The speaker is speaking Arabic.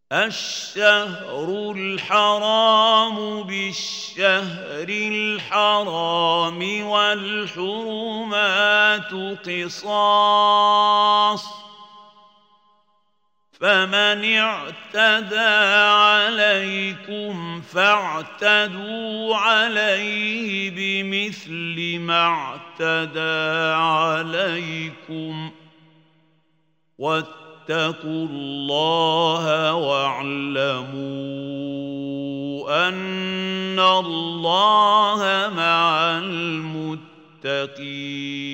الشهر الحرام بالشهر الحرام والحرمات قصاص، فمن اعتدى عليكم فاعتدوا عليه بمثل ما اعتدى عليكم، واتقوا الله واعلموا أن الله مع المتقين.